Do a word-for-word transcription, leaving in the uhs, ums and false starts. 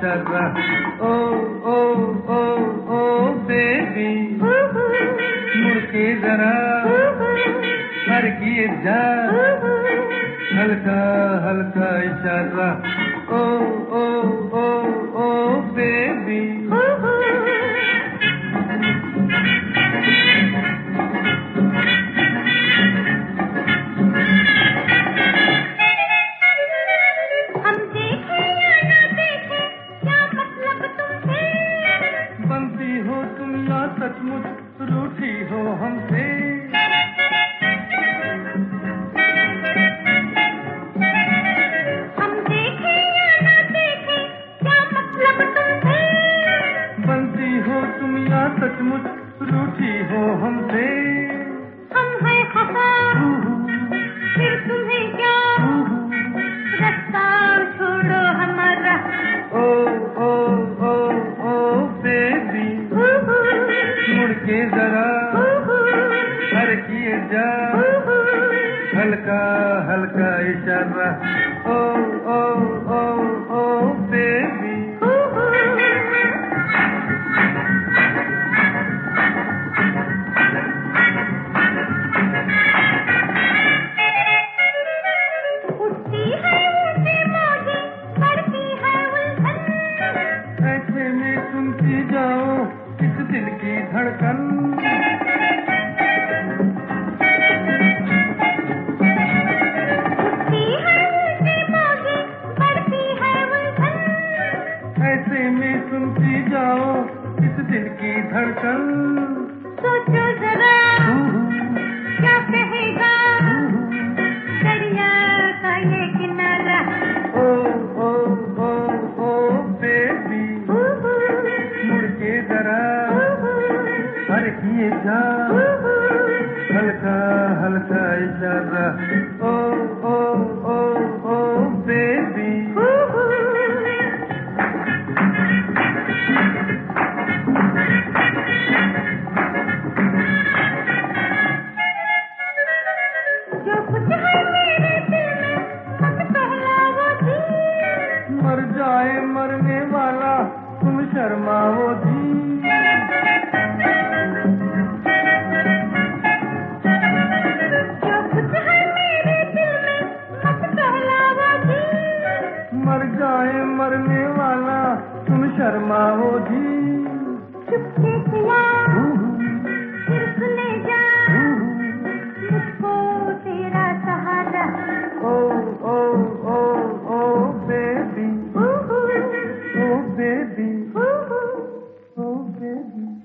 इशारा। ओ ओ ओ ओ बेबी मुड़ के जरा हर किए जा हल्का हल्का इशारा। ओ ओ ओ ओ बेबी सचमुच रूठी हो हमसे। हम देखे या ना देखे क्या मतलब तुमसे। बनती हो तुम या सचमुच रूठी हो हमसे। हम हैं खफा फिर तुम्हें क्या रास्ता छोड़ो हमारा। ओ ओ ओ ओ बेबी मुड़ के जरा हर किए जा हल्का हल्का इशारा। ओ ओ ओ ओ बेबी उठती है ऊंचे मौजें बढ़ती है उलझन। ऐसे में सुनती जाओ इस दिल की धड़कन। उठती है ऊंचे मौजें बढ़ती है उलझन। ऐसे में सुनती जाओ इस दिल की धड़कन। सोचो जरा क्या कहेगा दरिया का ये किनारा। ओ ओ ओ ओ बेबी मुड़ के जरा हर किए जा हल्का हल्का इशारा।